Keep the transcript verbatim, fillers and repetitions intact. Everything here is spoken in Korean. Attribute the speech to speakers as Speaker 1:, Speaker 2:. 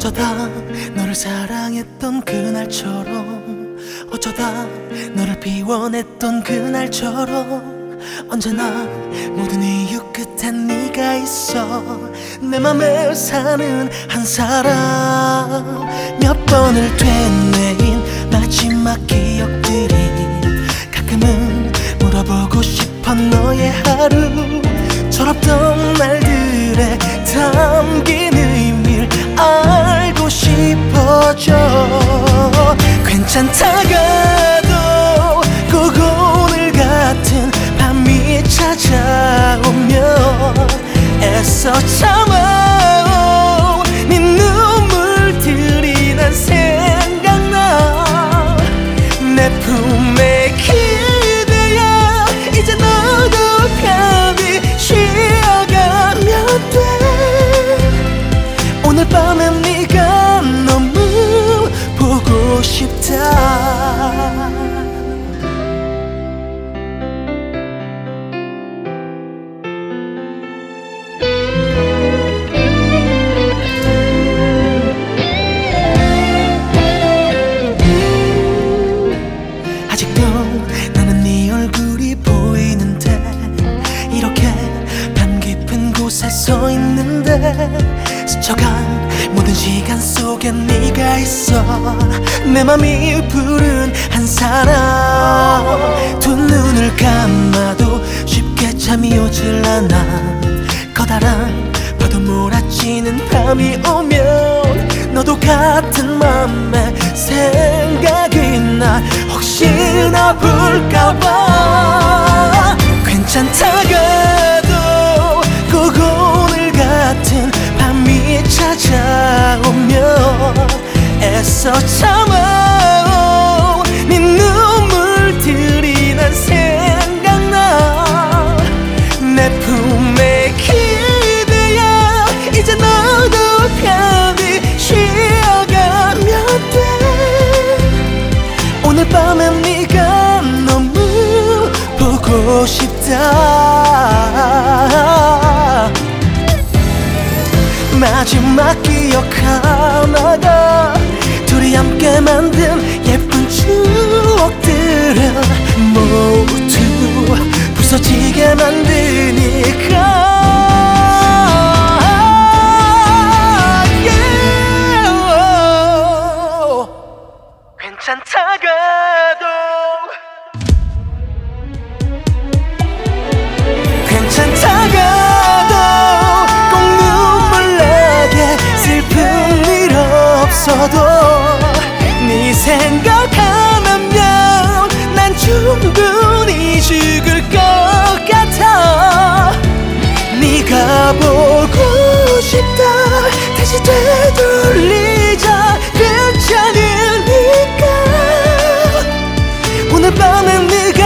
Speaker 1: 어쩌다 너를 사랑했던 그날처럼, 어쩌다 너를 비워냈던 그날처럼, 언제나 모든 이유 끝엔 네가 있어. 내 맘에 사는 한 사람, 몇 번을 되뇌인 마지막 기억들이 가끔은 물어보고 싶어. 너의 하루 철없던 날들에 담긴 의미를 알고 싶어져. 괜찮다가도 꼭 오늘 같은 밤이 찾아오면 애써 참아온 네 눈물들이 난 생각나. 내 품에 기대야 이제 너도 편히 쉬어가면 돼. 오늘 밤에 네가 너무 보고 싶다. 아직도 나는 네 얼굴이 보이는데, 이렇게 밤 깊은 곳에 서 있는데 스쳐간 모든 시간 속에 네가 있어. 내 맘이 부른 한 사람, 두 눈을 감아도 쉽게 잠이 오질 않아. 커다란 파도 몰아치는 밤이 오면 너도 같은 맘에 생각이 나. 혹시나 볼까봐. 괜찮다가도 꼭 오늘 같은 밤이 찾아오면 애써 참아온 네 눈물들이 난 생각나. 내 품에 기대야 이제 너도 편히 쉬어가면 돼. 오늘 밤에 네가 너무 보고 싶다. 마지막 기억 하나가 둘이 함께 만든 예쁜 추억들은 모두 부서지게 만드니까. 괜찮다가도 괜찮다가도 꼭 눈물 나게 슬픈 일 없어도 네 생각하면 난 충분히 죽을 것 같아. 네가 보고 싶다 다시 되돌리자. 괜찮으니까 오늘 밤엔 네가